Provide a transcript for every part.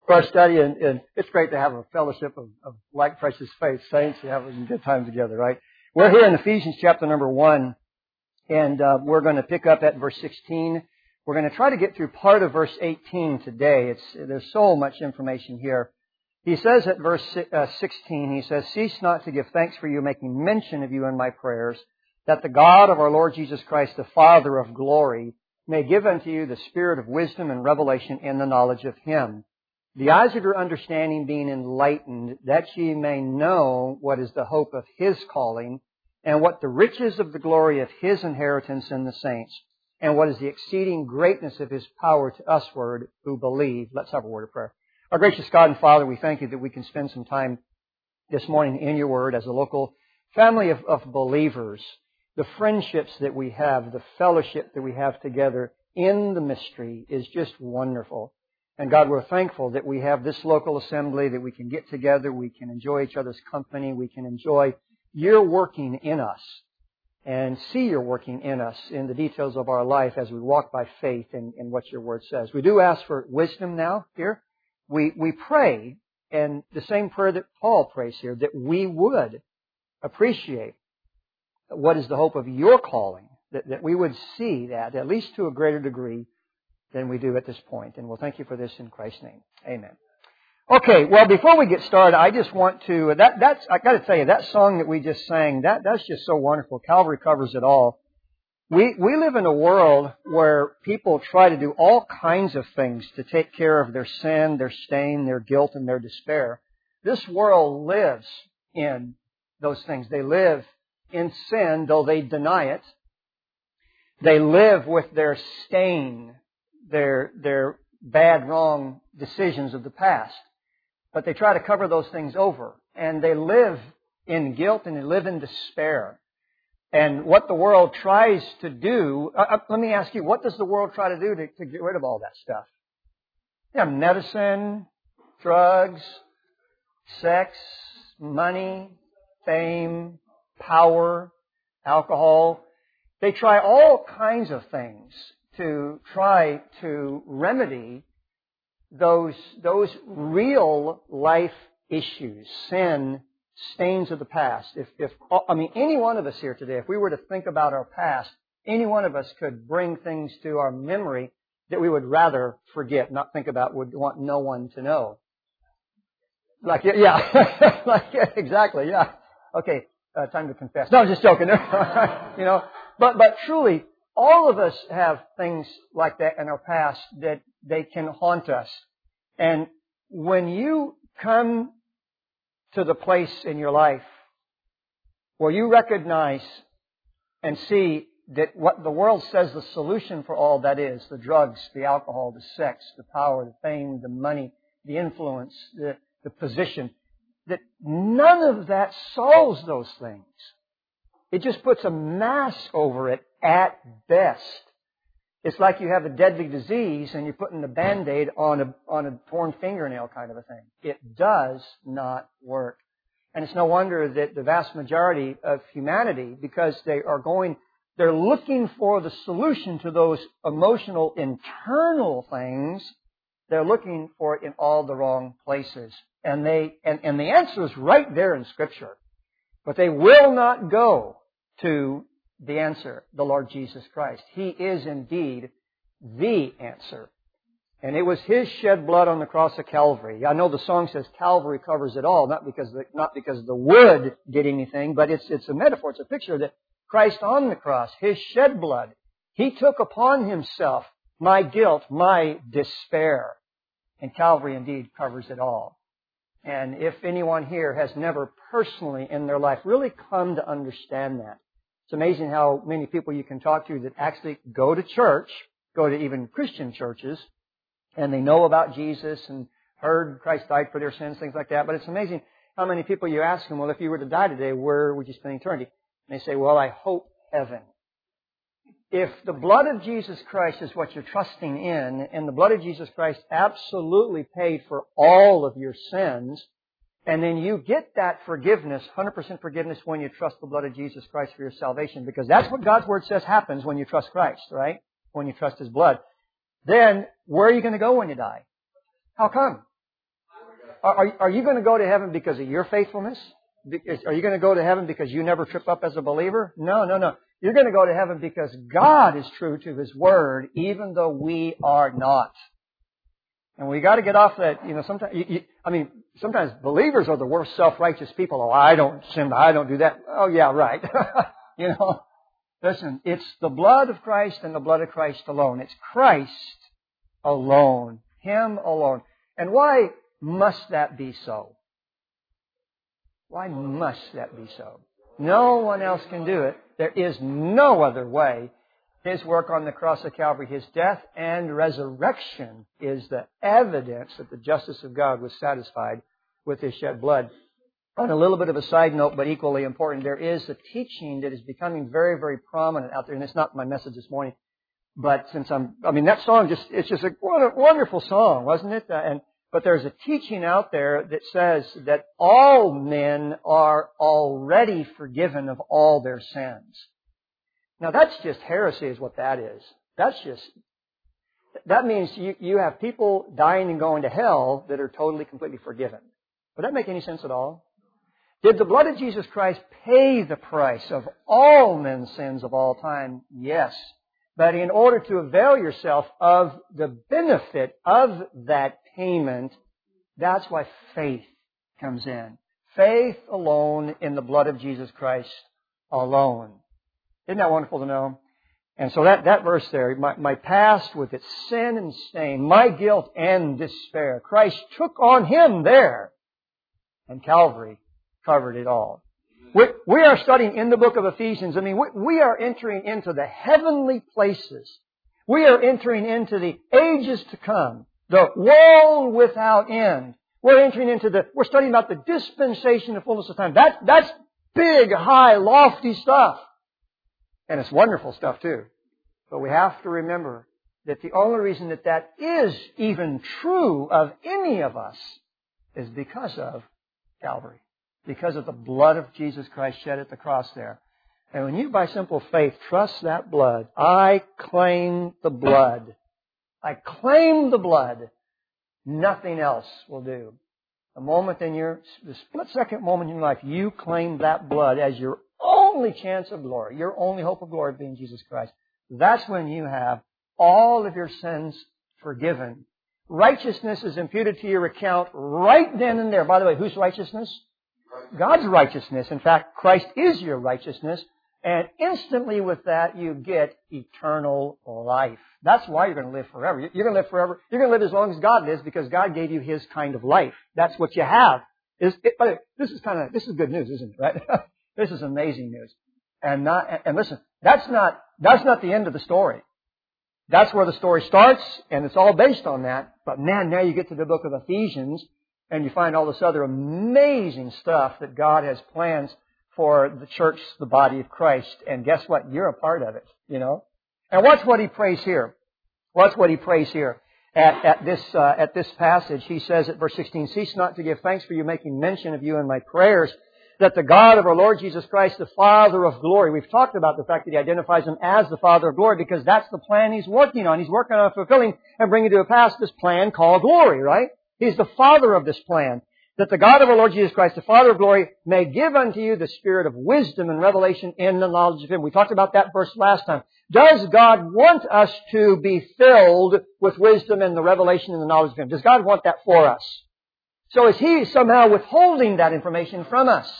for our study, and it's great to have a fellowship of like precious faith saints who have a good time together, right? We're here in Ephesians chapter number 1, and we're going to pick up at verse 16. We're going to try to get through part of verse 18 today. There's so much information here. He says at verse 16, he says, "Cease not to give thanks for you, making mention of you in my prayers, that the God of our Lord Jesus Christ, the Father of glory, may give unto you the spirit of wisdom and revelation in the knowledge of Him. The eyes of your understanding being enlightened, that ye may know what is the hope of His calling, and what the riches of the glory of His inheritance in the saints, and what is the exceeding greatness of His power to usward who believe." Let's have a word of prayer. Our gracious God and Father, we thank You that we can spend some time this morning in Your Word as a local family of believers. The friendships that we have, the fellowship that we have together in the mystery is just wonderful. And God, we're thankful that we have this local assembly, that we can get together, we can enjoy each other's company, we can enjoy Your working in us and see Your working in us in the details of our life as we walk by faith in what Your Word says. We do ask for wisdom now here. We pray, and the same prayer that Paul prays here, that we would appreciate what is the hope of Your calling, that we would see that at least to a greater degree than we do at this point. And we'll thank You for this in Christ's name. Amen. Okay, well, before we get started, I just want to, I got to tell you, that song that we just sang, that's just so wonderful. Calvary covers it all. We live in a world where people try to do all kinds of things to take care of their sin, their stain, their guilt, and their despair. This world lives in those things. They live in sin, though they deny it. They live with their stain, their bad, wrong decisions of the past. But they try to cover those things over. And they live in guilt and they live in despair. And what the world tries to do, let me ask you, what does the world try to do to get rid of all that stuff? Yeah, medicine, drugs, sex, money, fame, power, alcohol. They try all kinds of things to try to remedy those real life issues, sin, stains of the past. Any one of us here today, if we were to think about our past, any one of us could bring things to our memory that we would rather forget, not think about, would want no one to know. Exactly, yeah. Okay, time to confess. No, I'm just joking. But truly, all of us have things like that in our past that they can haunt us. And when you come to the place in your life where you recognize and see that what the world says the solution for all that is, the drugs, the alcohol, the sex, the power, the fame, the money, the influence, the position, that none of that solves those things. It just puts a mask over it at best. It's like you have a deadly disease and you're putting a Band-Aid on a torn fingernail kind of a thing. It does not work. And it's no wonder that the vast majority of humanity, because they're looking for the solution to those emotional internal things, they're looking for it in all the wrong places. And the answer is right there in Scripture. But they will not go to the answer, the Lord Jesus Christ. He is indeed the answer. And it was His shed blood on the cross of Calvary. I know the song says Calvary covers it all, not because the wood did anything, but it's a metaphor, it's a picture that Christ on the cross, His shed blood, He took upon Himself my guilt, my despair. And Calvary indeed covers it all. And if anyone here has never personally in their life really come to understand that, it's amazing how many people you can talk to that actually go to church, go to even Christian churches, and they know about Jesus and heard Christ died for their sins, things like that. But it's amazing how many people you ask them, well, if you were to die today, where would you spend eternity? And they say, well, I hope heaven. If the blood of Jesus Christ is what you're trusting in, and the blood of Jesus Christ absolutely paid for all of your sins, and then you get that forgiveness, 100% forgiveness when you trust the blood of Jesus Christ for your salvation, because that's what God's Word says happens when you trust Christ, right? When you trust His blood. Then, where are you going to go when you die? How come? Are you going to go to heaven because of your faithfulness? Are you going to go to heaven because you never trip up as a believer? No. You're going to go to heaven because God is true to His Word, even though we are not. And we got to get off that, sometimes believers are the worst self-righteous people. Oh, I don't sin, I don't do that. Oh, yeah, right. Listen, it's the blood of Christ and the blood of Christ alone. It's Christ alone. Him alone. And why must that be so? Why must that be so? No one else can do it. There is no other way. His work on the cross of Calvary, His death and resurrection is the evidence that the justice of God was satisfied with His shed blood. On a little bit of a side note, but equally important, there is a teaching that is becoming very, very prominent out there, and it's not my message this morning, but that song it's just a wonderful song, wasn't it? But there's a teaching out there that says that all men are already forgiven of all their sins. Now that's just heresy is what that is. That means you have people dying and going to hell that are totally, completely forgiven. Would that make any sense at all? Did the blood of Jesus Christ pay the price of all men's sins of all time? Yes. But in order to avail yourself of the benefit of that payment, that's why faith comes in. Faith alone in the blood of Jesus Christ alone. Isn't that wonderful to know? And so that verse there, my past with its sin and stain, my guilt and despair, Christ took on Him there. And Calvary covered it all. We are studying in the book of Ephesians. We are entering into the heavenly places. We are entering into the ages to come. The world without end. We're studying about the dispensation of fullness of time. That's big, high, lofty stuff. And it's wonderful stuff too. But we have to remember that the only reason that is even true of any of us is because of Calvary. Because of the blood of Jesus Christ shed at the cross there. And when you, by simple faith, trust that blood, I claim the blood. I claim the blood. Nothing else will do. The split-second moment in your life, you claim that blood as your only chance of glory, your only hope of glory being Jesus Christ. That's when you have all of your sins forgiven. Righteousness is imputed to your account right then and there. By the way, whose righteousness? God's righteousness. In fact, Christ is your righteousness. And instantly with that, you get eternal life. That's why you're going to live forever. You're going to live forever. You're going to live as long as God lives because God gave you His kind of life. That's what you have. This is good news, isn't it? Right? This is amazing news. And listen, that's not the end of the story. That's where the story starts, and it's all based on that. But man, now you get to the book of Ephesians, and you find all this other amazing stuff that God has plans for the church, the body of Christ. And guess what? You're a part of it, And watch what he prays here. Watch what he prays here. At this passage, he says at verse 16, cease not to give thanks for you, making mention of you in my prayers, that the God of our Lord Jesus Christ, the Father of glory. We've talked about the fact that He identifies Him as the Father of glory because that's the plan He's working on. He's working on fulfilling and bringing to pass this plan called glory, right? He's the Father of this plan. That the God of our Lord Jesus Christ, the Father of glory, may give unto you the spirit of wisdom and revelation in the knowledge of Him. We talked about that verse last time. Does God want us to be filled with wisdom and the revelation and the knowledge of Him? Does God want that for us? So is He somehow withholding that information from us?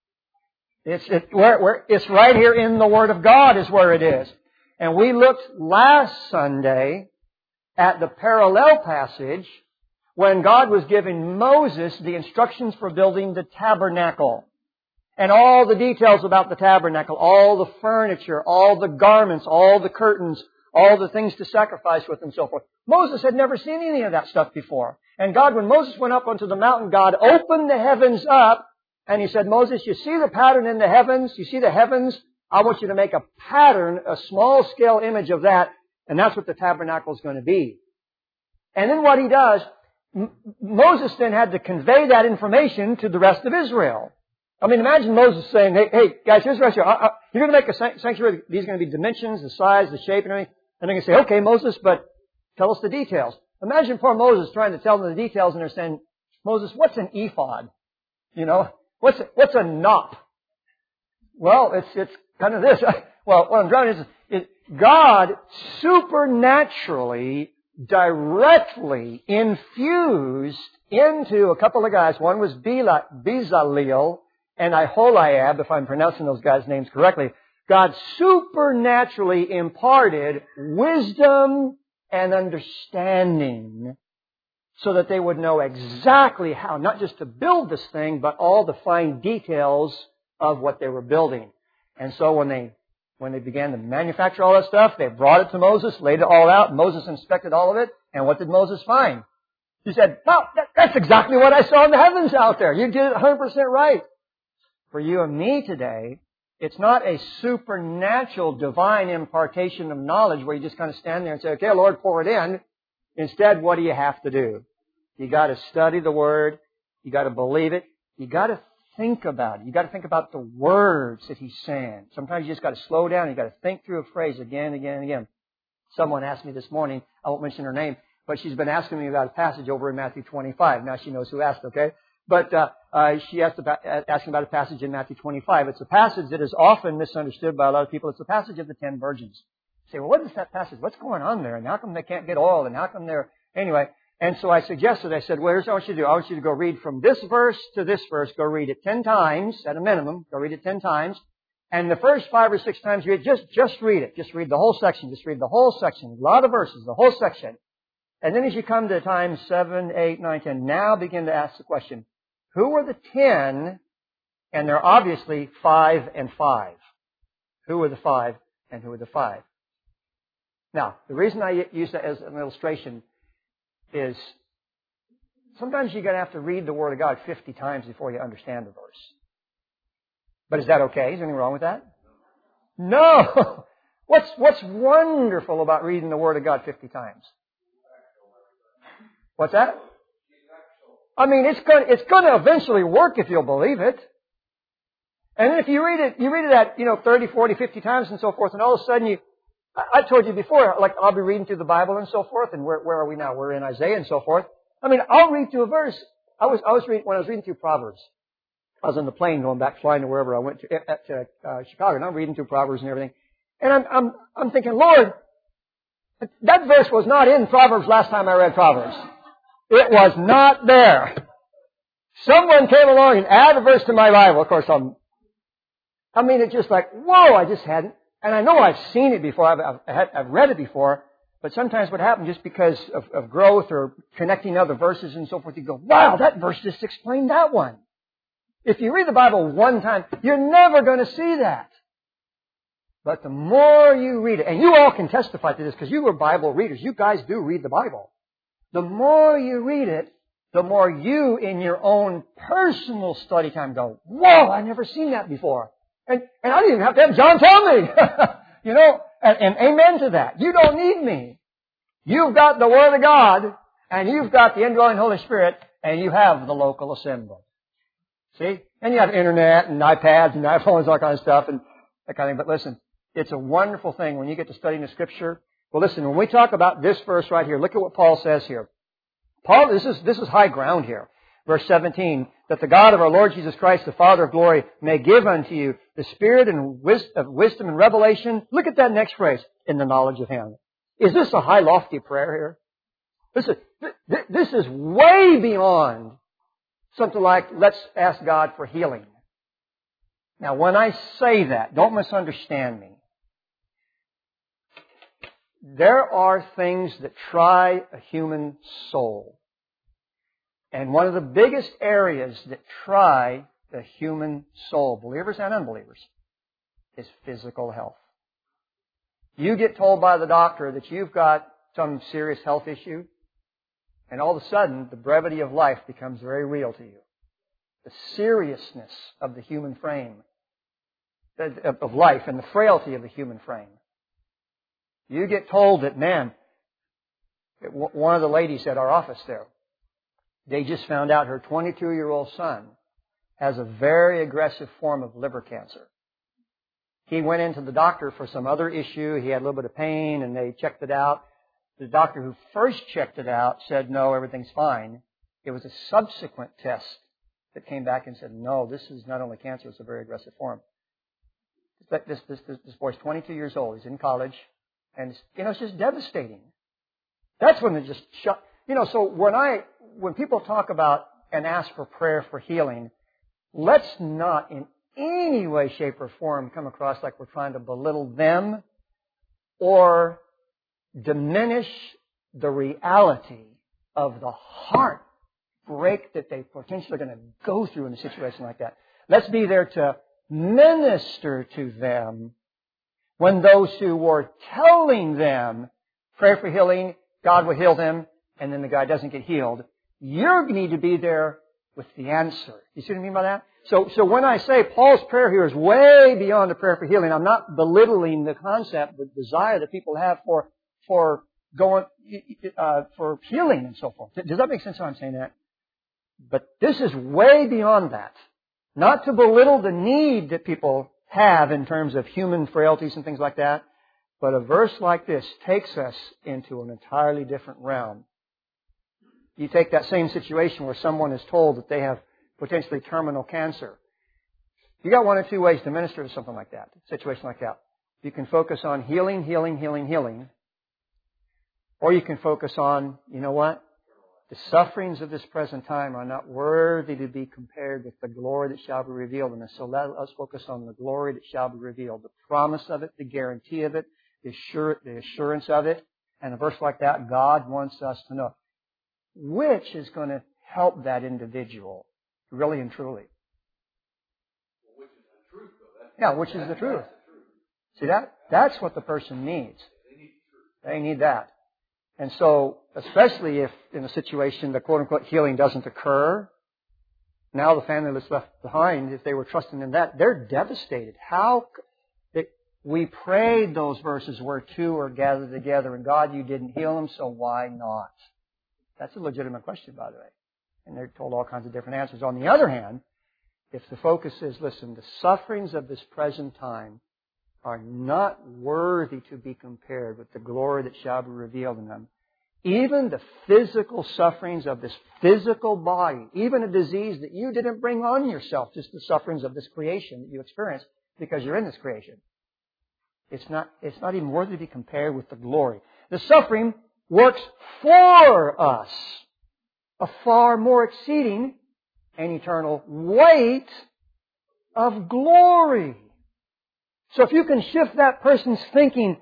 It's right here in the Word of God is where it is. And we looked last Sunday at the parallel passage when God was giving Moses the instructions for building the tabernacle. And all the details about the tabernacle, all the furniture, all the garments, all the curtains, all the things to sacrifice with and so forth. Moses had never seen any of that stuff before. And God, when Moses went up onto the mountain, God opened the heavens up and He said, Moses, you see the pattern in the heavens? You see the heavens? I want you to make a pattern, a small-scale image of that, and that's what the tabernacle is going to be. And then what He does, Moses then had to convey that information to the rest of Israel. Imagine Moses saying, hey guys, here's the rest of you. You're going to make a sanctuary. These are going to be dimensions, the size, the shape, and everything. And they're going to say, okay, Moses, but tell us the details. Imagine poor Moses trying to tell them the details, and they're saying, Moses, what's an ephod? You know, what's a knot? Well, it's kind of this. Well, what I'm driving is God supernaturally, directly infused into a couple of guys. One was Bezaleel and Aholiab, if I'm pronouncing those guys' names correctly. God supernaturally imparted wisdom and understanding so that they would know exactly how, not just to build this thing, but all the fine details of what they were building. And so when they began to manufacture all that stuff, they brought it to Moses, laid it all out. Moses inspected all of it. And what did Moses find? He said, well, that's exactly what I saw in the heavens out there. You did it 100% right. For you and me today, it's not a supernatural divine impartation of knowledge where you just kind of stand there and say, okay, Lord, pour it in. Instead, what do you have to do? You got to study the Word. You got to believe it. You got to think about it. You got to think about the words that He's saying. Sometimes you just got to slow down. You got to think through a phrase again and again and again. Someone asked me this morning, I won't mention her name, but she's been asking me about a passage over in Matthew 25. Now she knows who asked, okay? But she asking about a passage in Matthew 25. It's a passage that is often misunderstood by a lot of people. It's the passage of the 10 virgins. You say, well, what is that passage? What's going on there? And how come they can't get oil? And how come they're... Anyway, and so I suggested, I said, well, here's what I want you to do. I want you to go read from this verse to this verse. Go read it 10 times, at a minimum. Go read it 10 times. And the first 5 or 6 times you read, just read it. Just read the whole section. Just read the whole section. A lot of verses, the whole section. And then as you come to times 7, 8, 9, 10, now begin to ask the question, who were the 10? And they're obviously 5 and 5. Who were the 5 and who were the 5? Now, the reason I use that as an illustration is sometimes you're going to have to read the Word of God 50 times before you understand the verse. But is that okay? Is there anything wrong with that? No! What's wonderful about reading the Word of God 50 times? What's that? I mean, it's going to eventually work if you'll believe it. And then if you read it at, 30, 40, 50 times and so forth, and all of a sudden I told you before, like I'll be reading through the Bible and so forth, and where are we now? We're in Isaiah and so forth. I mean, I'll read through a verse. When I was reading through Proverbs, I was on the plane going back, flying to wherever I went to Chicago, and I'm reading through Proverbs and everything. And I'm thinking, Lord, that verse was not in Proverbs last time I read Proverbs. It was not there. Someone came along and added a verse to my Bible. Of course, it's just like, whoa, I just hadn't. And I know I've seen it before, I've read it before, but sometimes what happens just because of growth or connecting other verses and so forth, you go, wow, that verse just explained that one. If you read the Bible one time, you're never going to see that. But the more you read it, and you all can testify to this because you were Bible readers, you guys do read the Bible. The more you read it, the more you in your own personal study time go, whoa, I've never seen that before. And I didn't even have to have John tell me. And amen to that. You don't need me. You've got the Word of God, and you've got the indwelling Holy Spirit, and you have the local assembly. See? And you have internet and iPads and iPhones, all kind of stuff, and that kind of thing. But listen, it's a wonderful thing when you get to studying the Scripture. Well, listen, when we talk about this verse right here, look at what Paul says here. Paul, this is high ground here. Verse 17, that the God of our Lord Jesus Christ, the Father of glory, may give unto you the spirit of wisdom and revelation. Look at that next phrase, in the knowledge of Him. Is this a high, lofty prayer here? This is way beyond something like, let's ask God for healing. Now, when I say that, don't misunderstand me. There are things that try a human soul. And one of the biggest areas that try the human soul, believers and unbelievers, is physical health. You get told by the doctor that you've got some serious health issue, and all of a sudden, the brevity of life becomes very real to you. The seriousness of the human frame, of life, and the frailty of the human frame. You get told that, man, one of the ladies at our office there, they just found out her 22-year-old son has a very aggressive form of liver cancer. He went into the doctor for some other issue. He had a little bit of pain, and they checked it out. The doctor who first checked it out said, no, everything's fine. It was a subsequent test that came back and said, no, this is not only cancer, it's a very aggressive form. This boy's 22 years old. He's in college. And, it's just devastating. That's when it just shut. So when people talk about and ask for prayer for healing, let's not in any way, shape, or form come across like we're trying to belittle them or diminish the reality of the heartbreak that they potentially are going to go through in a situation like that. Let's be there to minister to them when those who were telling them, pray for healing, God will heal them, and then the guy doesn't get healed. You need to be there with the answer. You see what I mean by that? So when I say Paul's prayer here is way beyond a prayer for healing, I'm not belittling the concept, the desire that people have for healing and so forth. Does that make sense how I'm saying that? But this is way beyond that. Not to belittle the need that people have in terms of human frailties and things like that, but a verse like this takes us into an entirely different realm. You take that same situation where someone is told that they have potentially terminal cancer. You got one or two ways to minister to something like that, a situation like that. You can focus on healing, healing, healing, healing. Or you can focus on, you know what? The sufferings of this present time are not worthy to be compared with the glory that shall be revealed in us. So let us focus on the glory that shall be revealed. The promise of it, the guarantee of it, the assurance of it. And a verse like that, God wants us to know. Which is going to help that individual, really and truly. Which is the truth, though. Yeah, which is the truth. See that? That's what the person needs. They need that. And so, especially if in a situation the quote-unquote healing doesn't occur, now the family that's left behind, if they were trusting in that, they're devastated. We prayed those verses where two are gathered together, and God, you didn't heal them, so why not? That's a legitimate question, by the way. And they're told all kinds of different answers. On the other hand, if the focus is, listen, the sufferings of this present time are not worthy to be compared with the glory that shall be revealed in them. Even the physical sufferings of this physical body, even a disease that you didn't bring on yourself, just the sufferings of this creation that you experience because you're in this creation. It's not even worthy to be compared with the glory. The suffering works for us a far more exceeding and eternal weight of glory. So if you can shift that person's thinking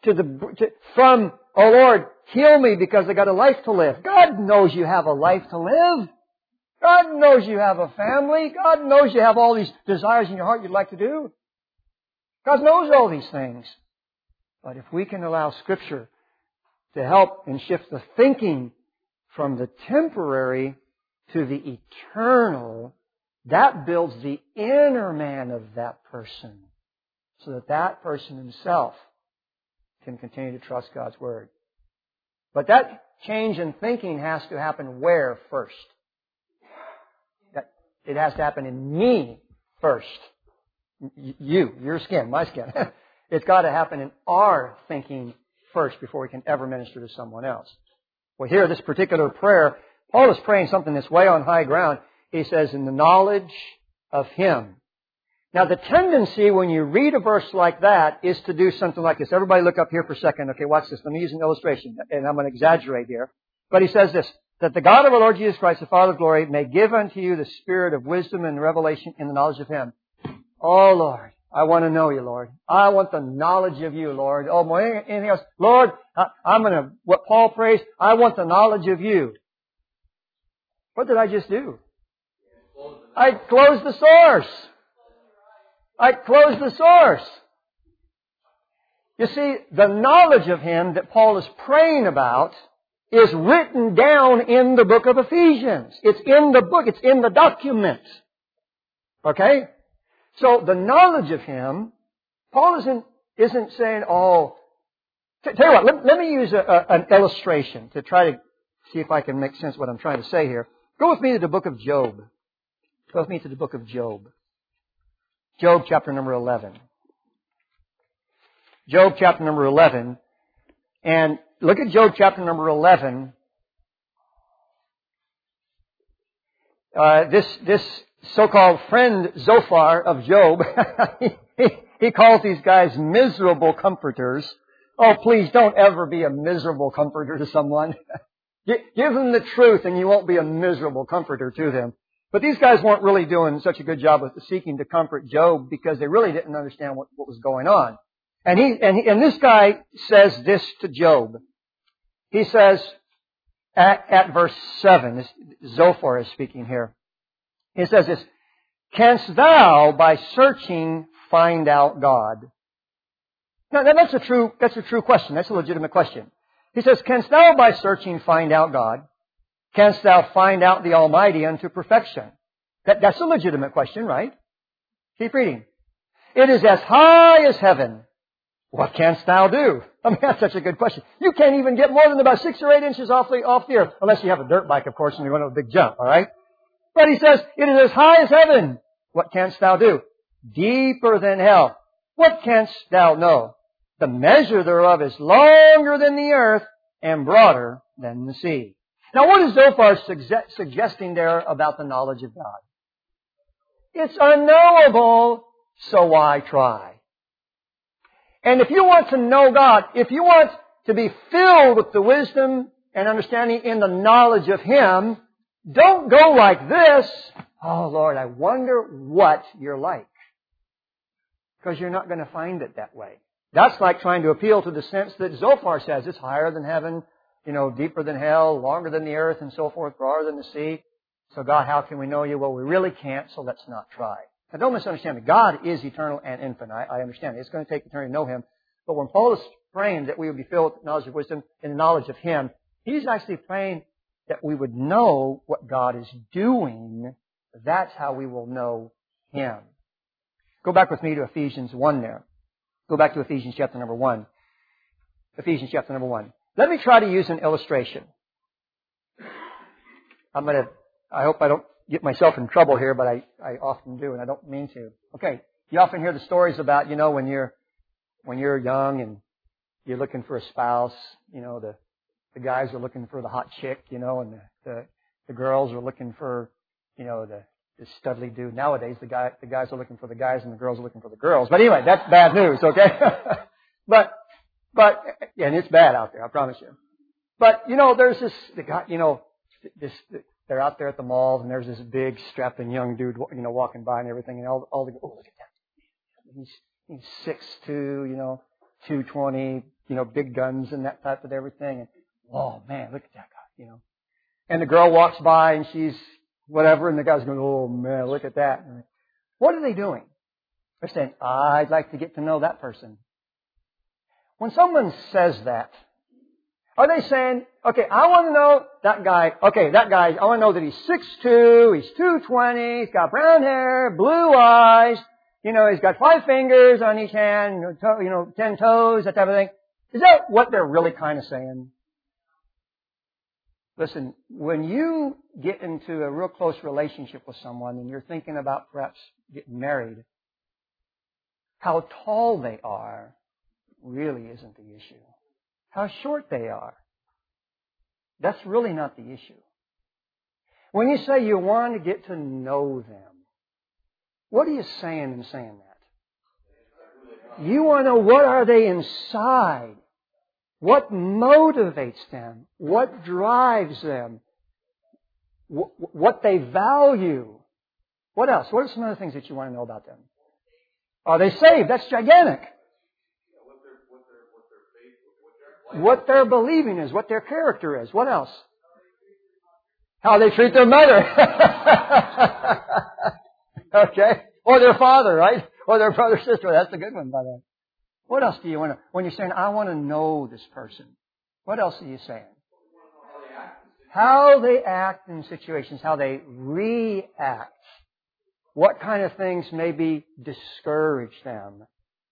from, oh Lord, heal me because I got a life to live. God knows you have a life to live. God knows you have a family. God knows you have all these desires in your heart you'd like to do. God knows all these things. But if we can allow Scripture to help and shift the thinking from the temporary to the eternal, that builds the inner man of that person so that that person himself can continue to trust God's Word. But that change in thinking has to happen where first? It has to happen in me first. Your skin, my skin. It's got to happen in our thinking first before we can ever minister to someone else. Well, here, this particular prayer, Paul is praying something that's way on high ground. He says, in the knowledge of Him. Now, the tendency when you read a verse like that is to do something like this. Everybody look up here for a second. Okay, watch this. Let me use an illustration, and I'm going to exaggerate here. But he says this, that the God of our Lord Jesus Christ, the Father of glory, may give unto you the spirit of wisdom and revelation in the knowledge of Him. Oh, Lord, I want to know You, Lord. I want the knowledge of You, Lord. Oh, more than anything else. Lord, what Paul prays, I want the knowledge of You. What did I just do? I closed the source. I closed the source. You see, the knowledge of Him that Paul is praying about is written down in the book of Ephesians. It's in the book. It's in the document. Okay? So the knowledge of Him, Paul isn't saying, oh, tell you what, let me use an illustration to try to see if I can make sense of what I'm trying to say here. Go with me to the book of Job. Go with me to the book of Job. Job chapter number 11. Job chapter number 11. And look at Job chapter number 11. this so-called friend Zophar of Job, he calls these guys miserable comforters. Oh, please don't ever be a miserable comforter to someone. Give them the truth and you won't be a miserable comforter to them. But these guys weren't really doing such a good job of seeking to comfort Job because they really didn't understand what was going on. And this guy says this to Job. He says at verse 7, Zophar is speaking here. He says this, "Canst thou by searching find out God?" Now that's a true question. That's a legitimate question. He says, "Canst thou by searching find out God? Canst thou find out the Almighty unto perfection?" That's a legitimate question, right? Keep reading. "It is as high as heaven. What canst thou do?" I mean, that's such a good question. You can't even get more than about 6 or 8 inches off the earth, unless you have a dirt bike, of course, and you want a big jump, all right? But he says, "It is as high as heaven. What canst thou do? Deeper than hell. What canst thou know? The measure thereof is longer than the earth and broader than the sea." Now, what is Zophar suggesting there about the knowledge of God? It's unknowable, so why try? And if you want to know God, if you want to be filled with the wisdom and understanding in the knowledge of Him, don't go like this. "Oh, Lord, I wonder what you're like." Because you're not going to find it that way. That's like trying to appeal to the sense that Zophar says. It's higher than heaven, deeper than hell, longer than the earth, and so forth, broader than the sea. So God, how can we know you? Well, we really can't, so let's not try. Now, don't misunderstand me. God is eternal and infinite. I understand. It's going to take eternity to know Him. But when Paul is praying that we would be filled with knowledge of wisdom and the knowledge of Him, he's actually praying that we would know what God is doing. That's how we will know Him. Go back with me to Ephesians 1 there. Go back to Ephesians chapter number 1. Ephesians chapter number 1. Let me try to use an illustration. I hope I don't get myself in trouble here, but I often do, and I don't mean to. Okay, you often hear the stories about, when you're young and you're looking for a spouse, the guys are looking for the hot chick, and the girls are looking for, the studly dude. Nowadays, the guys are looking for the guys and the girls are looking for the girls. But anyway, that's bad news, okay? But, and it's bad out there, I promise you. But, there's the guy, they're out there at the malls and there's this big strapping young dude, walking by and everything, and all the, oh, look at that. He's 6'2", 220, big guns and that type of everything. And, oh man, look at that guy, And the girl walks by and she's whatever, and the guy's going, oh man, look at that. And what are they doing? They're saying, I'd like to get to know that person. When someone says that, are they saying, okay, I want to know that guy, I want to know that he's 6'2", he's 220, he's got brown hair, blue eyes, he's got 5 fingers on each hand, 10 toes, that type of thing. Is that what they're really kind of saying? Listen, when you get into a real close relationship with someone and you're thinking about perhaps getting married, how tall they are really isn't the issue. How short they are, that's really not the issue. When you say you want to get to know them, what are you saying in saying that? You want to know what are they inside? What motivates them? What drives them? What they value? What else? What are some other things that you want to know about them? Are they saved? That's gigantic. What their believing is, what their character is. What else? How they treat their mother. Okay? Or their father, right? Or their brother, sister. That's a good one, by the way. What else do you want to, when you're saying, I want to know this person, what else are you saying? How they act in situations, how they react. What kind of things maybe discourage them?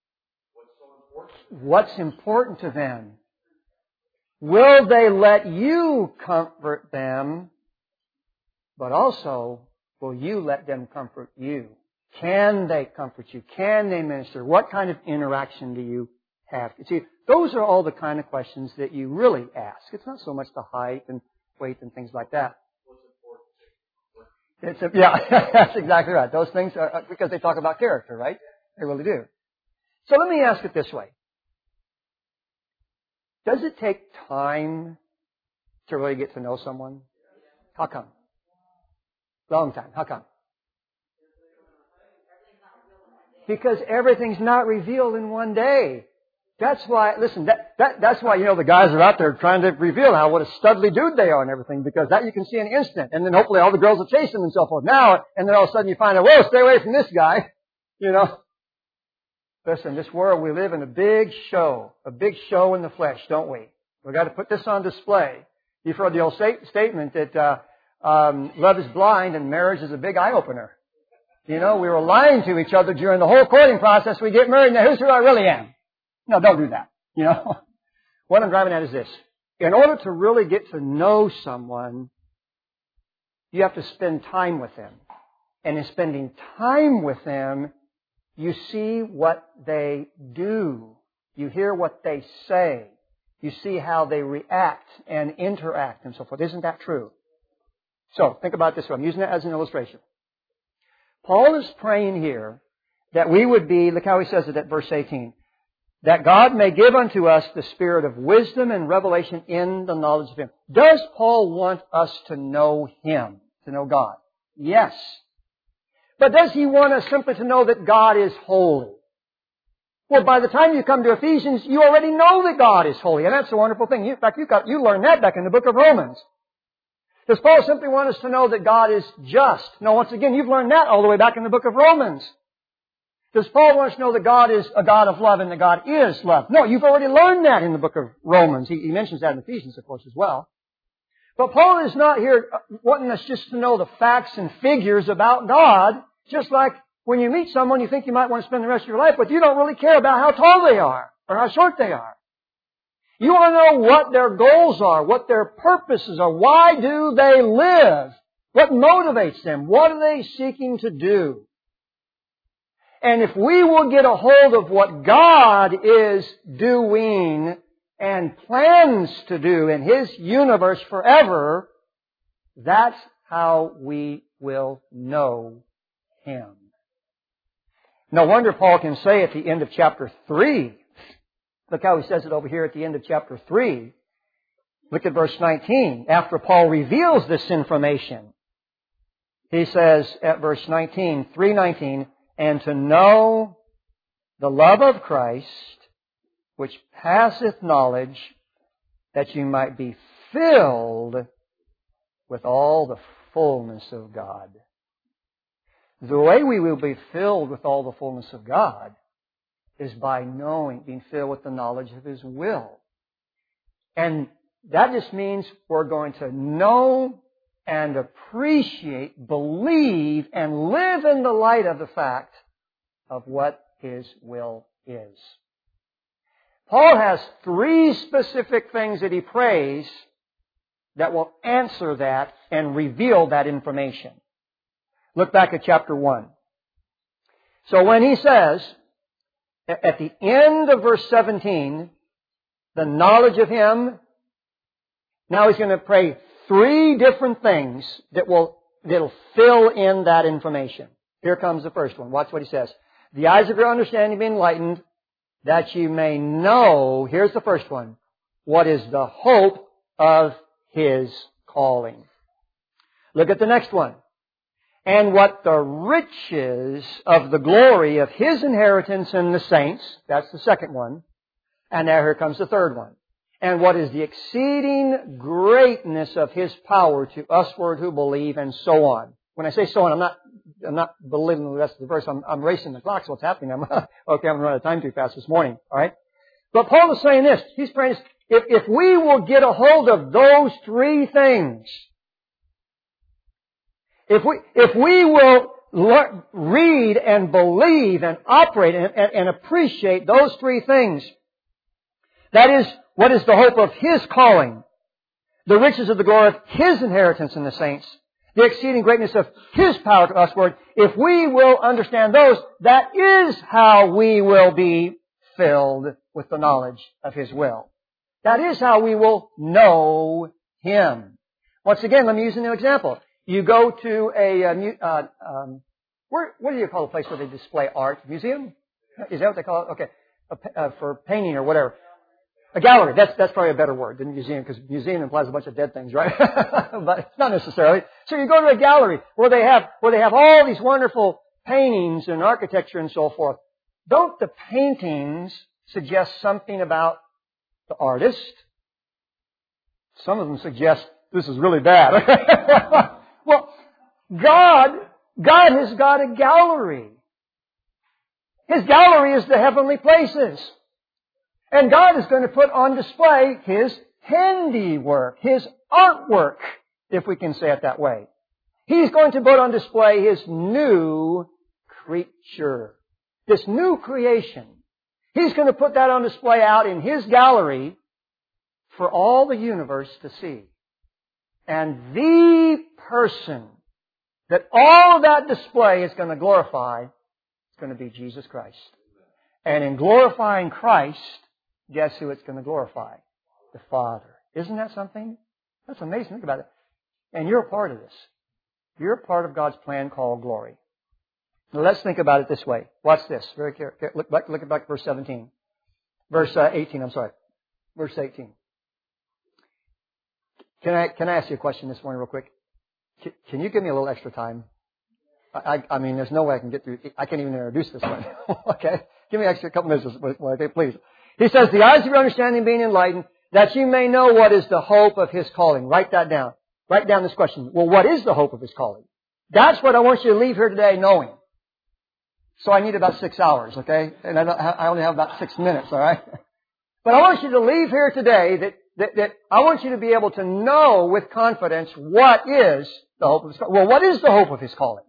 What's important to them? Will they let you comfort them? But also, will you let them comfort you? Can they comfort you? Can they minister? What kind of interaction do you have? See, those are all the kind of questions that you really ask. It's not so much the height and weight and things like that. That's exactly right. Those things are because they talk about character, right? They really do. So let me ask it this way. Does it take time to really get to know someone? How come? Long time. How come? Because everything's not revealed in one day. That's why, listen, that's why, the guys are out there trying to reveal what a studly dude they are and everything, because that you can see in an instant. And then hopefully all the girls will chase them and so forth. Now, and then all of a sudden you find out, whoa, stay away from this guy. Listen, this world, we live in a big show in the flesh, don't we? We've got to put this on display. You've heard the old statement that love is blind and marriage is a big eye-opener. We were lying to each other during the whole courting process. We get married, now who's who I really am? No, don't do that. What I'm driving at is this. In order to really get to know someone, you have to spend time with them. And in spending time with them, you see what they do. You hear what they say. You see how they react and interact and so forth. Isn't that true? So, think about this one. I'm using it as an illustration. Paul is praying here that we would be, look how he says it at verse 18, that God may give unto us the spirit of wisdom and revelation in the knowledge of Him. Does Paul want us to know Him, to know God? Yes. But does he want us simply to know that God is holy? Well, by the time you come to Ephesians, you already know that God is holy, and that's a wonderful thing. In fact, you learned that back in the book of Romans. Does Paul simply want us to know that God is just? No, once again, you've learned that all the way back in the book of Romans. Does Paul want us to know that God is a God of love and that God is love? No, you've already learned that in the book of Romans. He mentions that in Ephesians, of course, as well. But Paul is not here wanting us just to know the facts and figures about God, just like when you meet someone you think you might want to spend the rest of your life with, you don't really care about how tall they are or how short they are. You want to know what their goals are, what their purposes are. Why do they live? What motivates them? What are they seeking to do? And if we will get a hold of what God is doing and plans to do in His universe forever, that's how we will know Him. No wonder Paul can say at the end of chapter 3, look how he says it over here at the end of chapter 3. Look at verse 19. After Paul reveals this information, he says at verse 19, 3:19, and to know the love of Christ, which passeth knowledge, that you might be filled with all the fullness of God. The way we will be filled with all the fullness of God is by being filled with the knowledge of His will. And that just means we're going to know and appreciate, believe, and live in the light of the fact of what His will is. Paul has 3 specific things that he prays that will answer that and reveal that information. Look back at chapter 1. So when he says, at the end of verse 17, the knowledge of Him, now he's going to pray 3 different things that'll fill in that information. Here comes the first one. Watch what he says. The eyes of your understanding be enlightened, that you may know, here's the first one, what is the hope of His calling. Look at the next one. And what the riches of the glory of His inheritance in the saints, that's the second one. And now here comes the third one. And what is the exceeding greatness of His power to usward who believe, and so on. When I say so on, I'm not believing the rest of the verse. I'm racing the clock, so what's happening? I'm going to run out of time too fast this morning. All right? But Paul is saying this. He's praying this. If we will get a hold of those 3 things, if we will read and believe and operate and appreciate those 3 things, that is, what is the hope of His calling, the riches of the glory of His inheritance in the saints, the exceeding greatness of His power to usward, if we will understand those, that is how we will be filled with the knowledge of His will. That is how we will know Him. Once again, let me use an example. You go to what do you call a place where they display art? Museum? Is that what they call it? Okay. For painting or whatever. A gallery. That's probably a better word than museum, because museum implies a bunch of dead things, right? But it's not necessarily. So you go to a gallery where they have all these wonderful paintings and architecture and so forth. Don't the paintings suggest something about the artist? Some of them suggest this is really bad. Well, God has got a gallery. His gallery is the heavenly places. And God is going to put on display His handiwork, His artwork, if we can say it that way. He's going to put on display His new creature, this new creation. He's going to put that on display out in His gallery for all the universe to see. And the person that all of that display is going to glorify is going to be Jesus Christ. And in glorifying Christ, guess who it's going to glorify? The Father. Isn't that something? That's amazing. Think about it. And you're a part of this. You're a part of God's plan called glory. Now let's think about it this way. Watch this. Very carefully. Look back at verse 17. Verse 18, I'm sorry. Verse 18. Can I ask you a question this morning real quick? Can you give me a little extra time? I mean, there's no way I can get through. I can't even introduce this one. Okay? Give me a couple minutes. Okay, please. He says, the eyes of your understanding being enlightened, that you may know what is the hope of His calling. Write that down. Write down this question. Well, what is the hope of His calling? That's what I want you to leave here today knowing. So I need about 6 hours, okay? And I only have about 6 minutes, all right? But I want you to leave here today that I want you to be able to know with confidence what is the hope of His calling. Well, what is the hope of His calling?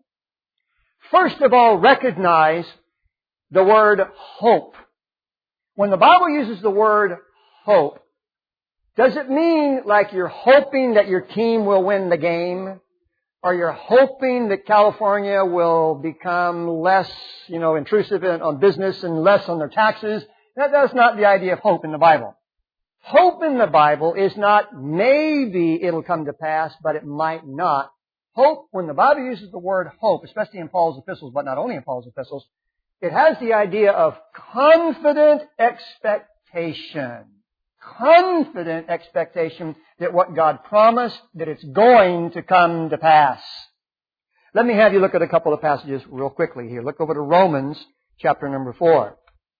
First of all, recognize the word hope. When the Bible uses the word hope, does it mean like you're hoping that your team will win the game? Or you're hoping that California will become less, intrusive on business and less on their taxes? That's not the idea of hope in the Bible. Hope in the Bible is not maybe it'll come to pass, but it might not. Hope, when the Bible uses the word hope, especially in Paul's epistles, but not only in Paul's epistles, it has the idea of confident expectation. Confident expectation that what God promised, that it's going to come to pass. Let me have you look at a couple of passages real quickly here. Look over to Romans chapter number 4.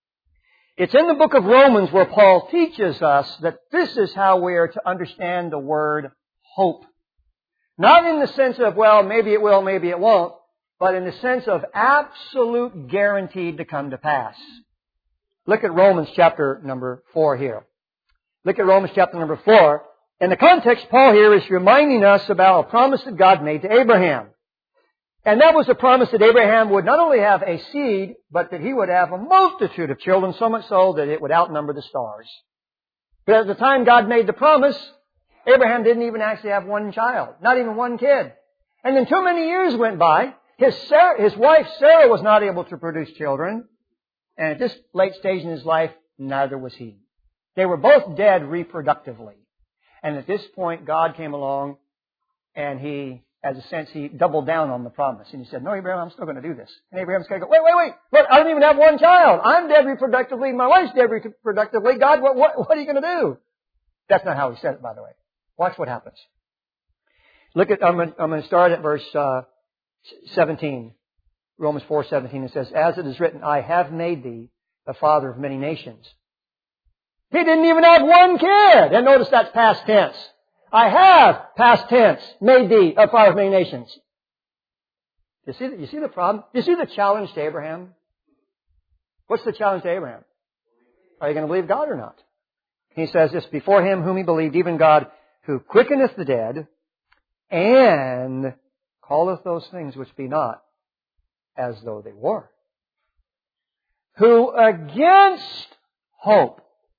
It's in the book of Romans where Paul teaches us that this is how we are to understand the word hope. Not in the sense of, well, maybe it will, maybe it won't, but in the sense of absolute guaranteed to come to pass. Look at Romans chapter number 4 here. Look at Romans chapter number 4. In the context, Paul here is reminding us about a promise that God made to Abraham. And that was a promise that Abraham would not only have a seed, but that he would have a multitude of children, so much so that it would outnumber the stars. But at the time God made the promise, Abraham didn't even actually have one child, not even one kid. And then too many years went by. His wife Sarah was not able to produce children. And at this late stage in his life, neither was he. They were both dead reproductively. And at this point, God came along and He doubled down on the promise. And He said, no, Abraham, I'm still going to do this. And Abraham's going to go, wait. Look, I don't even have one child. I'm dead reproductively. My wife's dead reproductively. God, what are you going to do? That's not how He said it, by the way. Watch what happens. Look at, I'm going to start at verse 17. Romans 4:17. It says, as it is written, I have made thee a father of many nations. He didn't even have one kid. And notice that's past tense. I have, past tense, made thee a father of many nations. You see the problem? You see the challenge to Abraham? What's the challenge to Abraham? Are you going to believe God or not? He says this, before Him whom he believed, even God who quickeneth the dead, and calleth those things which be not as though they were. Who against hope,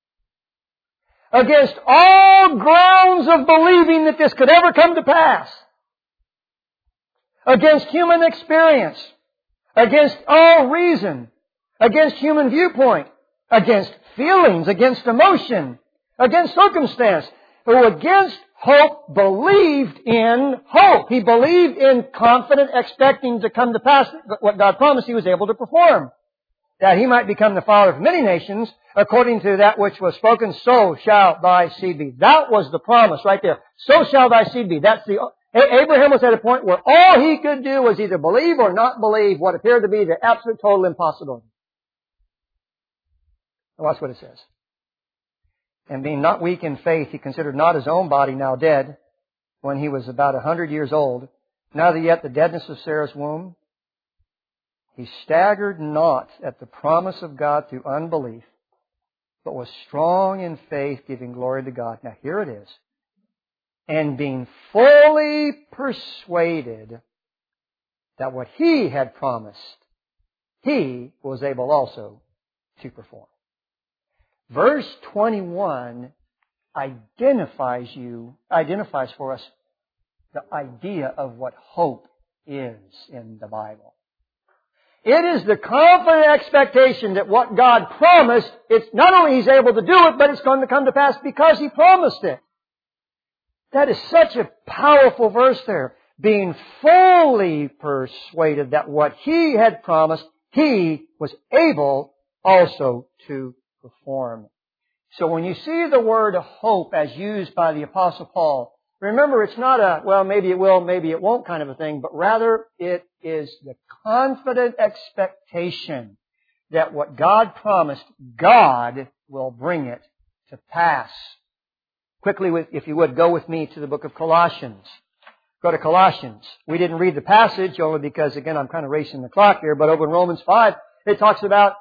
against all grounds of believing that this could ever come to pass, against human experience, against all reason, against human viewpoint, against feelings, against emotion, against circumstance, who against Hope believed in hope. He believed in confident expecting to come to pass what God promised he was able to perform. That he might become the father of many nations, according to that which was spoken, so shall thy seed be. That was the promise right there. So shall thy seed be. Abraham was at a point where all he could do was either believe or not believe what appeared to be the absolute total impossibility. And watch what it says. And being not weak in faith, he considered not his own body now dead, when he was about 100 years old, neither yet the deadness of Sarah's womb. He staggered not at the promise of God through unbelief, but was strong in faith, giving glory to God. Now here it is. And being fully persuaded that what he had promised, he was able also to perform. Verse 21 identifies for us the idea of what hope is in the Bible. It is the confident expectation that what God promised, it's not only He's able to do it, but it's going to come to pass because He promised it. That is such a powerful verse there. Being fully persuaded that what He had promised, He was able also to perform. So when you see the word hope as used by the Apostle Paul, remember it's not a, well, maybe it will, maybe it won't kind of a thing, but rather it is the confident expectation that what God promised, God will bring it to pass. Quickly, if you would, go with me to the book of Colossians. Go to Colossians. We didn't read the passage only because, again, I'm kind of racing the clock here, but over in Romans 5, it talks about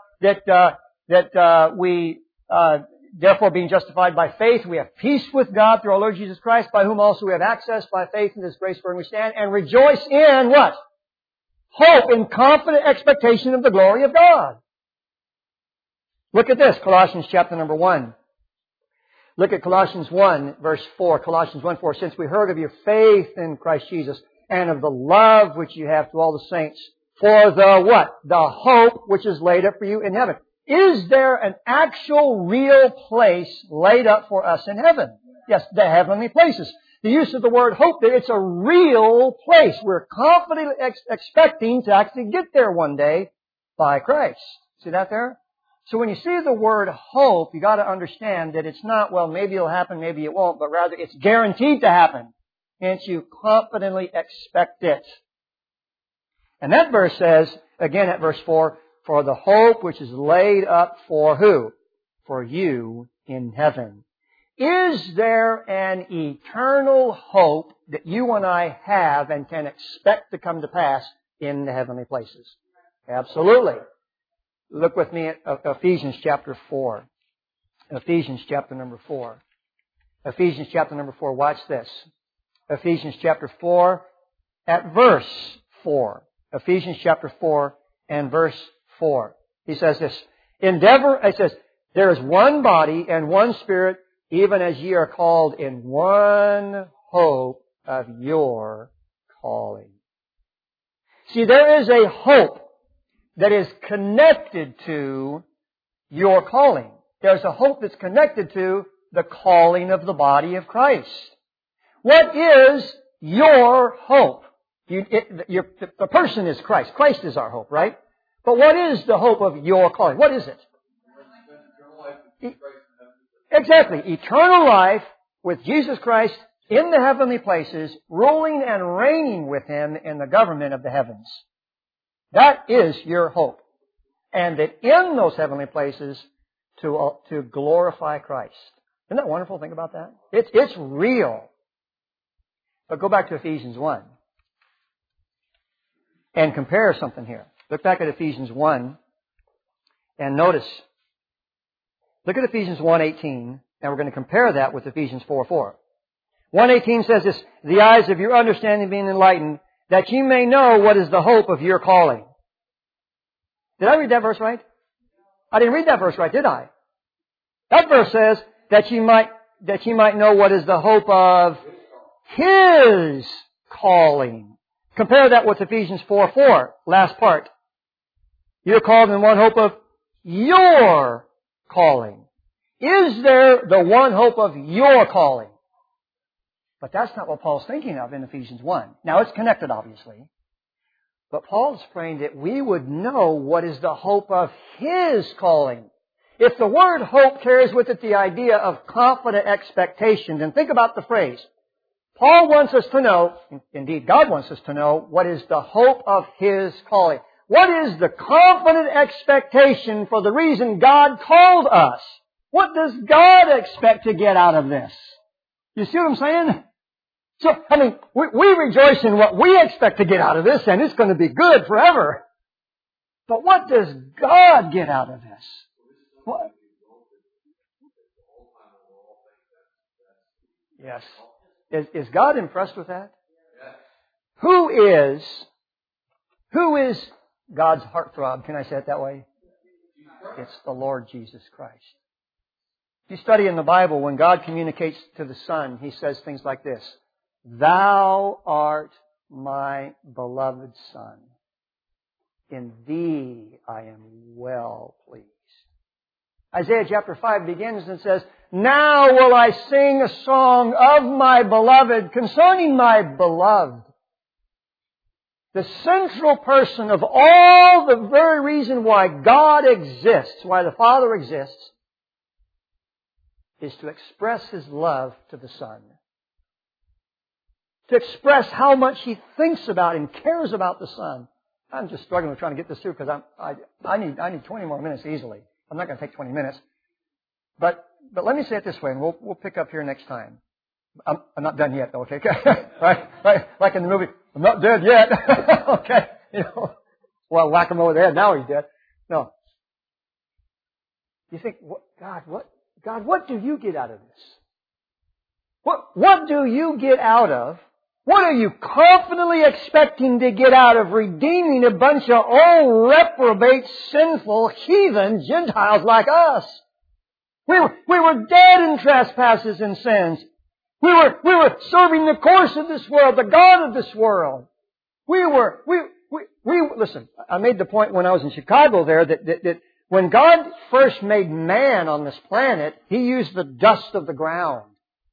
that we therefore, being justified by faith, we have peace with God through our Lord Jesus Christ, by whom also we have access by faith in this grace wherein we stand, and rejoice in what? Hope, in confident expectation of the glory of God. Look at this, Colossians chapter number 1. Look at Colossians 1, verse 4. Colossians 1, 4. Since we heard of your faith in Christ Jesus, and of the love which you have to all the saints, for the what? The hope which is laid up for you in heaven. Is there an actual real place laid up for us in heaven? Yes, the heavenly places. The use of the word hope there, it's a real place. We're confidently expecting to actually get there one day by Christ. See that there? So when you see the word hope, you got to understand that it's not, well, maybe it'll happen, maybe it won't, but rather it's guaranteed to happen. Hence you confidently expect it. And that verse says, again at verse 4, for the hope which is laid up for who? For you in heaven. Is there an eternal hope that you and I have and can expect to come to pass in the heavenly places? Absolutely. Look with me at Ephesians chapter 4. Ephesians chapter number 4. Ephesians chapter number 4. Watch this. Ephesians chapter 4 at verse 4. Ephesians chapter 4 and verse 4. He says this. It says, there is one body and one Spirit, even as ye are called in one hope of your calling. See, there is a hope that is connected to your calling. There's a hope that's connected to the calling of the body of Christ. What is your hope? The person is Christ. Christ is our hope, right? But what is the hope of your calling? What is it? Exactly. Eternal life with Jesus Christ in the heavenly places, ruling and reigning with Him in the government of the heavens. That is your hope. And that in those heavenly places to glorify Christ. Isn't that a wonderful thing about that? It's real. But go back to Ephesians 1 and compare something here. Look back at Ephesians 1 and notice. Look at Ephesians 1:18, and we're going to compare that with Ephesians 4:4. 1:18 says this, the eyes of your understanding being enlightened, that ye may know what is the hope of your calling. Did I read that verse right? I didn't read that verse right, did I? That verse says that ye might know what is the hope of His calling. Compare that with Ephesians 4:4, last part. You're called in one hope of your calling. Is there the one hope of your calling? But that's not what Paul's thinking of in Ephesians 1. Now, it's connected, obviously. But Paul's praying that we would know what is the hope of His calling. If the word hope carries with it the idea of confident expectation, then think about the phrase. Paul wants us to know, indeed God wants us to know, what is the hope of His calling. What is the confident expectation for the reason God called us? What does God expect to get out of this? You see what I'm saying? So, we rejoice in what we expect to get out of this, and it's going to be good forever. But what does God get out of this? What? Yes. Is God impressed with that? Who is God's heartthrob? Can I say it that way? It's the Lord Jesus Christ. If you study in the Bible, when God communicates to the Son, He says things like this. Thou art my beloved Son. In Thee I am well pleased. Isaiah chapter 5 begins and says, Now will I sing a song of my beloved, concerning my beloved. The central person of all, the very reason why God exists, why the Father exists, is to express His love to the Son. To express how much He thinks about and cares about the Son. I'm just struggling with trying to get this through because I need 20 more minutes easily. I'm not going to take 20 minutes. But let me say it this way, and we'll pick up here next time. I'm not done yet, though, okay? right? Like in the movie, I'm not dead yet. Okay? Well, whack him over the head, now he's dead. No. You think, God, what do you get out of this? What do you get out of? What are you confidently expecting to get out of redeeming a bunch of old, reprobate, sinful, heathen Gentiles like us? We were dead in trespasses and sins. We were serving the course of this world, the God of this world. Listen, I made the point when I was in Chicago there that when God first made man on this planet, He used the dust of the ground.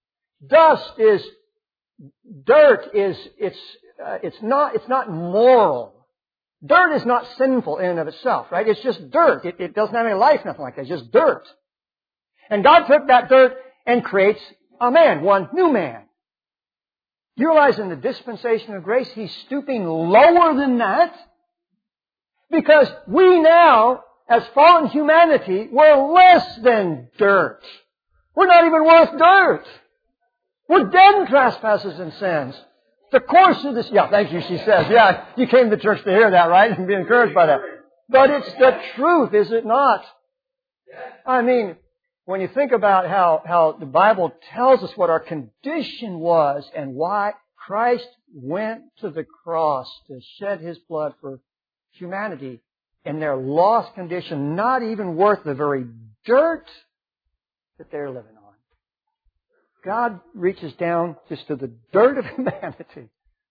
Dirt is not moral. Dirt is not sinful in and of itself, right? It's just dirt. It doesn't have any life, nothing like that. It's just dirt. And God took that dirt and creates a man, one new man. You realize in the dispensation of grace, He's stooping lower than that? Because we now, as fallen humanity, we're less than dirt. We're not even worth dirt. We're dead in trespasses and sins. The course of this... Yeah, thank you, she says. Yeah, you came to church to hear that, right? And be encouraged by that. But it's the truth, is it not? When you think about how the Bible tells us what our condition was and why Christ went to the cross to shed His blood for humanity in their lost condition, not even worth the very dirt that they're living on. God reaches down just to the dirt of humanity.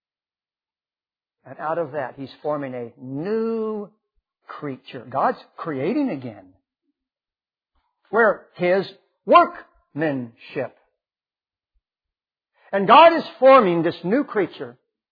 And out of that, He's forming a new creature. God's creating again. We're His workmanship. And God is forming this new creature.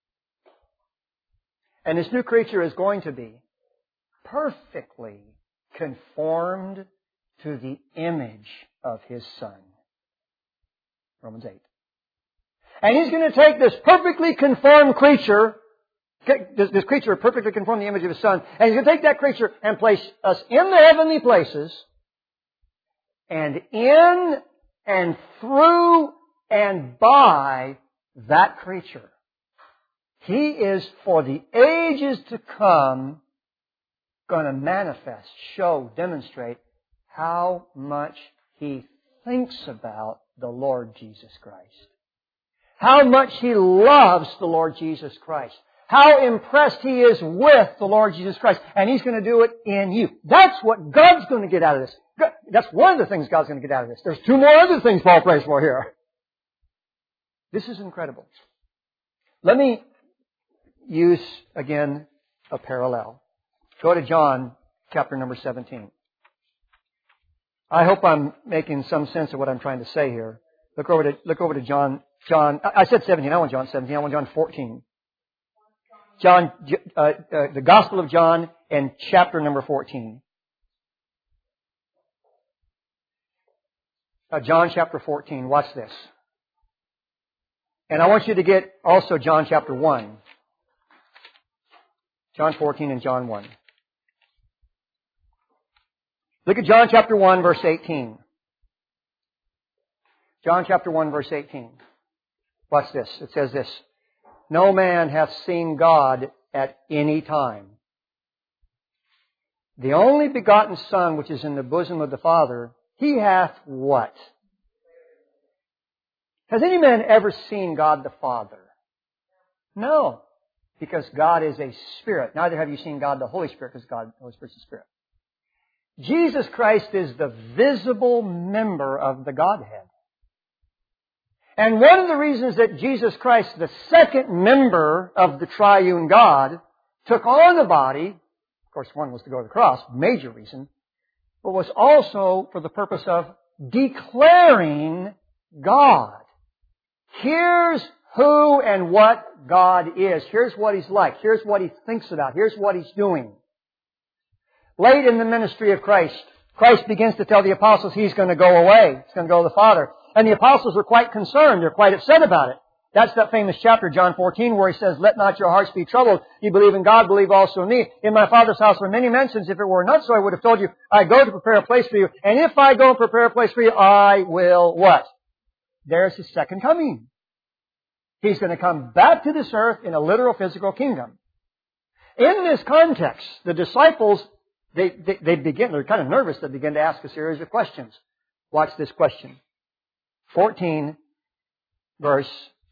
And this new creature is going to be perfectly conformed to the image of His Son. Romans 8. And He's going to take this perfectly conformed creature, this creature perfectly conformed to the image of His Son, and He's going to take that creature and place us in the heavenly places, and in and through and by that creature. He is, for the ages to come, going to manifest, show, demonstrate how much He thinks about the Lord Jesus Christ. How much He loves the Lord Jesus Christ. How impressed He is with the Lord Jesus Christ. And He's going to do it in you. That's what God's going to get out of this. That's one of the things God's going to get out of this. There's two more other things Paul prays for here. This is incredible. Let me use, again, a parallel. Go to John chapter number 17. I hope I'm making some sense of what I'm trying to say here. Look over to John John, I said 17, I want John 17, I want John 14. The Gospel of John and chapter number 14. John chapter 14, watch this. And I want you to get also John chapter 1. John 14 and John 1. Look at John chapter 1 verse 18. John chapter 1 verse 18. Watch this. It says this. No man hath seen God at any time. The only begotten Son which is in the bosom of the Father, He hath what? Has any man ever seen God the Father? No. Because God is a Spirit. Neither have you seen God the Holy Spirit, because God, the Holy Spirit is a Spirit. Jesus Christ is the visible member of the Godhead. And one of the reasons that Jesus Christ, the second member of the triune God, took on the body, of course one was to go to the cross, major reason, but was also for the purpose of declaring God. Here's who and what God is. Here's what He's like. Here's what He thinks about. Here's what He's doing. Late in the ministry of Christ, Christ begins to tell the apostles He's going to go away. He's going to go to the Father. And the apostles are quite concerned. They're quite upset about it. That's that famous chapter, John 14, where He says, let not your hearts be troubled. You believe in God, believe also in me. In my Father's house are many mansions. If it were not so, I would have told you, I go to prepare a place for you. And if I go and prepare a place for you, I will what? There's His second coming. He's going to come back to this earth in a literal physical kingdom. In this context, the disciples, they're kind of nervous. They begin to ask a series of questions. Watch this question. 14, verse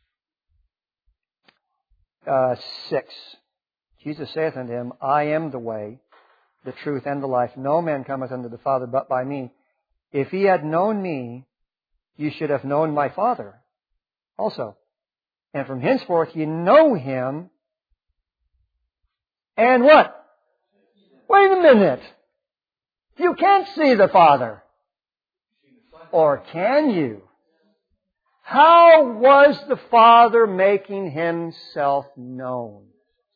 6. Jesus saith unto him, I am the way, the truth, and the life. No man cometh unto the Father but by me. If ye had known me, you should have known my Father also. And from henceforth ye know Him. And what? Wait a minute. You can't see the Father. Or can you? How was the Father making Himself known?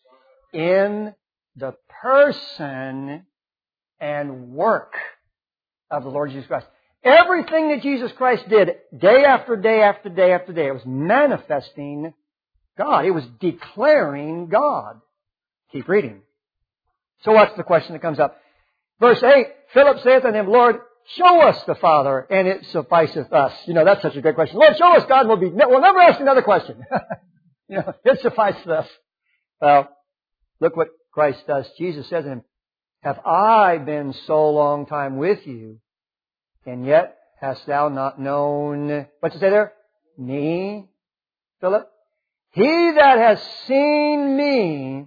In the person and work of the Lord Jesus Christ. Everything that Jesus Christ did, day after day after day after day, it was manifesting God. It was declaring God. Keep reading. So what's the question that comes up? Verse 8, Philip saith unto him, Lord, show us the Father, and it sufficeth us. You know, that's such a good question. Lord, show us God, we'll never ask another question. It suffices us. Well, look what Christ does. Jesus says to him, have I been so long time with you, and yet hast thou not known, what's it say there? Me, Philip? He that has seen me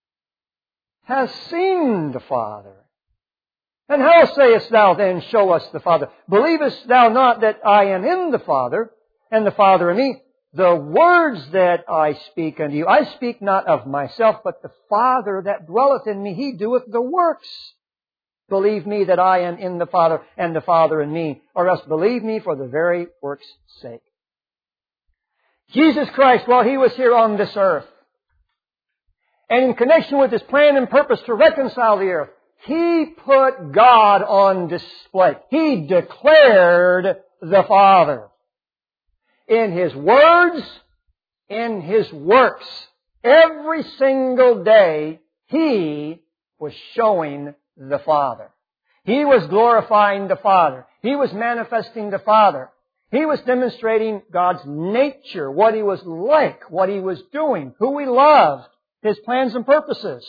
has seen the Father. And how sayest thou then, show us the Father? Believest thou not that I am in the Father, and the Father in me? The words that I speak unto you, I speak not of myself, but the Father that dwelleth in me, He doeth the works. Believe me that I am in the Father, and the Father in me, or else believe me for the very work's sake. Jesus Christ, while He was here on this earth, and in connection with His plan and purpose to reconcile the earth, He put God on display. He declared the Father. In His words, in His works, every single day, He was showing the Father. He was glorifying the Father. He was manifesting the Father. He was demonstrating God's nature, what He was like, what He was doing, who He loved, His plans and purposes.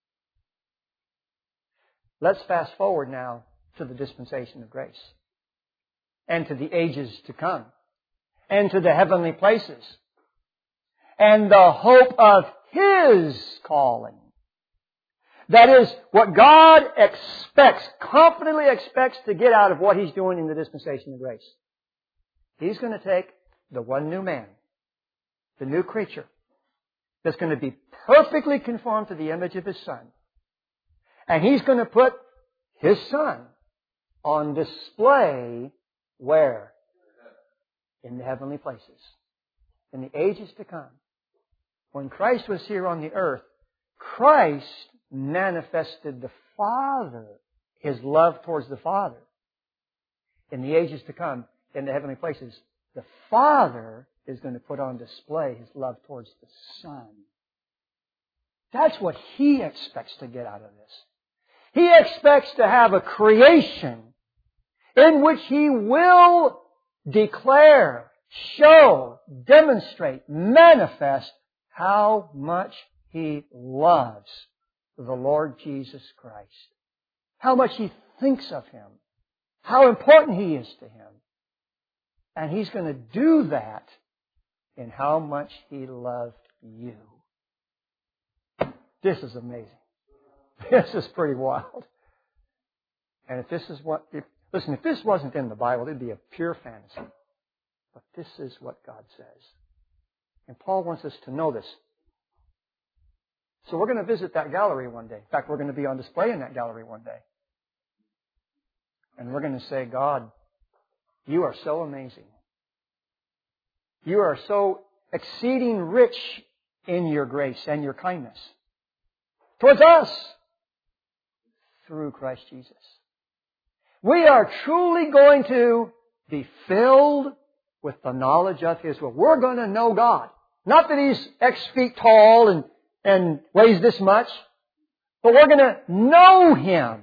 Let's fast forward now to the dispensation of grace, and to the ages to come, and to the heavenly places, and the hope of His calling. That is, what God confidently expects to get out of what He's doing in the dispensation of grace. He's going to take the one new man, the new creature, that's going to be perfectly conformed to the image of His Son. And He's going to put His Son on display where? In the heavenly places. in the ages to come, when Christ was here on the earth, Christ manifested the Father, His love towards the Father. In the ages to come, in the heavenly places, the Father is going to put on display His love towards the Son. That's what He expects to get out of this. He expects to have a creation in which He will declare, show, demonstrate, manifest how much He loves the Lord Jesus Christ. How much He thinks of Him. How important He is to Him. And He's going to do that in how much He loved you. This is amazing. This is pretty wild. And if this wasn't in the Bible, it'd be a pure fantasy. But this is what God says. And Paul wants us to know this. So we're going to visit that gallery one day. In fact, we're going to be on display in that gallery one day. And we're going to say, God, You are so amazing. You are so exceeding rich in Your grace and Your kindness towards us through Christ Jesus. We are truly going to be filled with the knowledge of His will. We're going to know God. Not that He's X feet tall and weighs this much, but we're going to know Him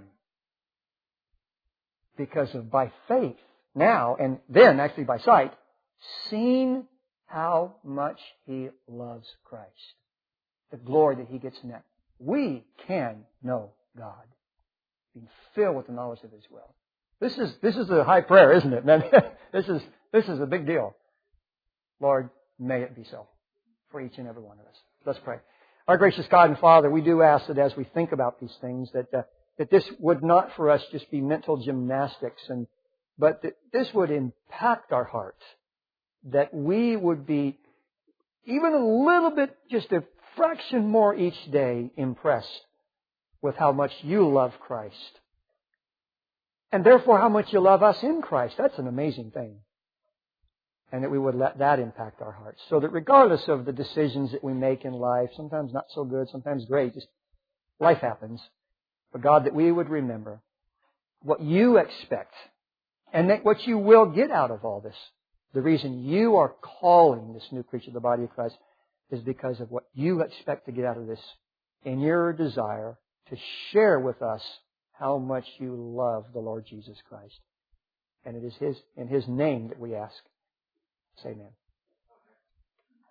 because of by faith now, and then actually by sight, seeing how much He loves Christ. The glory that He gets in that. We can know God. Being filled with the knowledge of His will. This is a high prayer, isn't it? This is a big deal. Lord, may it be so for each and every one of us. Let's pray. Our gracious God and Father, we do ask that as we think about these things, that this would not for us just be mental gymnastics, but that this would impact our hearts. That we would be even a little bit, just a fraction more each day impressed with how much You love Christ. And therefore how much You love us in Christ. That's an amazing thing. And that we would let that impact our hearts. So that regardless of the decisions that we make in life, sometimes not so good, sometimes great, just life happens. But God, that we would remember what You expect and that what You will get out of all this. The reason You are calling this new creature the body of Christ is because of what You expect to get out of this in Your desire to share with us how much You love the Lord Jesus Christ. And it is in His name that we ask. Say amen.